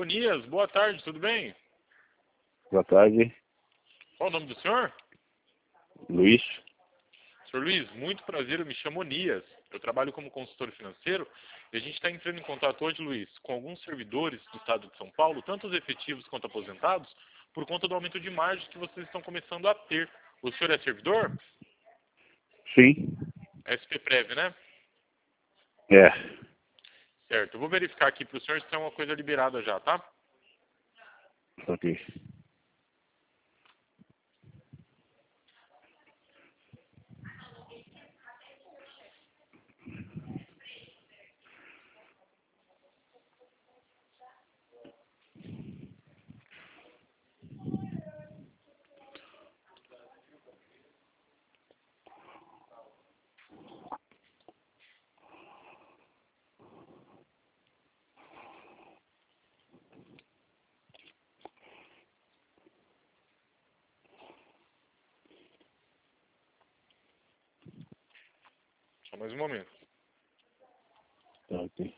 Onias, boa tarde, tudo bem? Boa tarde, Qual o nome do senhor? Luiz. Senhor Luiz, muito prazer, eu me chamo Onias. Eu trabalho como consultor financeiro e a gente está entrando em contato hoje, Luiz, com alguns servidores do estado de São Paulo, tanto os efetivos quanto aposentados, por conta do aumento de margem que vocês estão começando a ter. O senhor é servidor? Sim, SP-Prev, né? é. Certo, eu vou verificar aqui para o senhor se é uma coisa liberada já, tá? Ok. Só mais um momento. Tá ok.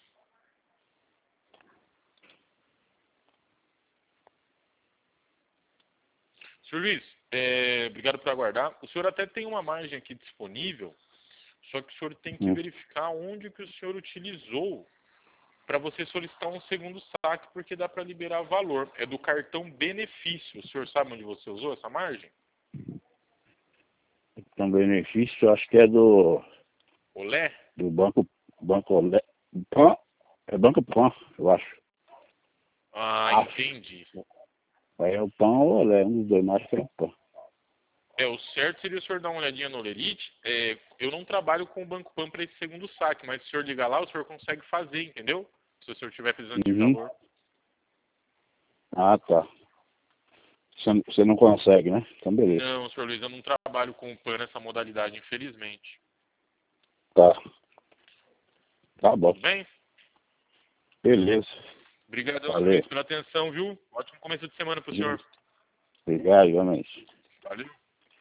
Senhor Luiz, obrigado por aguardar. O senhor até tem uma margem aqui disponível, só que o senhor tem que verificar onde que o senhor utilizou para você solicitar um segundo saque, porque dá para liberar valor. É do cartão benefício. O senhor sabe onde você usou essa margem? Então, benefício, acho que é do Olé? Banco Pan. É Banco Pan, eu acho. Ah, entendi. Aí é o Pan ou Olé, um dos dois, mais que é o Pan. O certo seria o senhor dar uma olhadinha no Olerite. Eu não trabalho com o Banco Pan para esse segundo saque, mas se o senhor ligar lá, o senhor consegue fazer, entendeu? Se o senhor estiver precisando de Uhum. valor. Ah, tá. Você não consegue, né? Então, beleza. Não, senhor Luiz, eu não trabalho com o PAN nessa modalidade, infelizmente. Tá. Tá bom. Tudo bem? Beleza. Obrigadão, senhor Valeu. Luiz, pela atenção, viu? Ótimo começo de semana para o senhor. Obrigado, igualmente. Valeu.